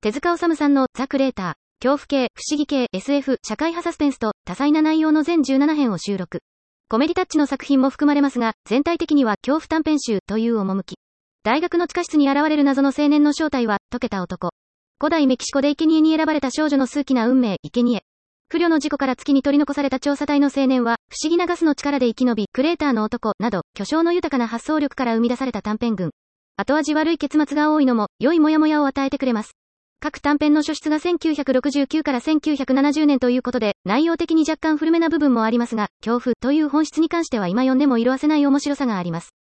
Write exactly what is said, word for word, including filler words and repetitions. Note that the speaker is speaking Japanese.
手塚治虫さんのザ・クレーター、恐怖系、不思議系、エスエフ、社会派サスペンスと多彩な内容の全じゅうななへんを収録。コメディタッチの作品も含まれますが、全体的には恐怖短編集という趣。大学の地下室に現れる謎の青年の正体は、溶けた男。古代メキシコで生贄に選ばれた少女の数奇な運命、生贄。不慮の事故から月に取り残された調査隊の青年は、不思議なガスの力で生き延び、クレーターの男、など、巨匠の豊かな発想力から生み出された短編群。後味悪い結末が多いのも、良いモヤモヤを与えてくれます。各短編の初出がせんきゅうひゃくろくじゅうきゅうからせんきゅうひゃくななじゅうねんということで、内容的に若干古めな部分もありますが、恐怖という本質に関しては今読んでも色褪せない面白さがあります。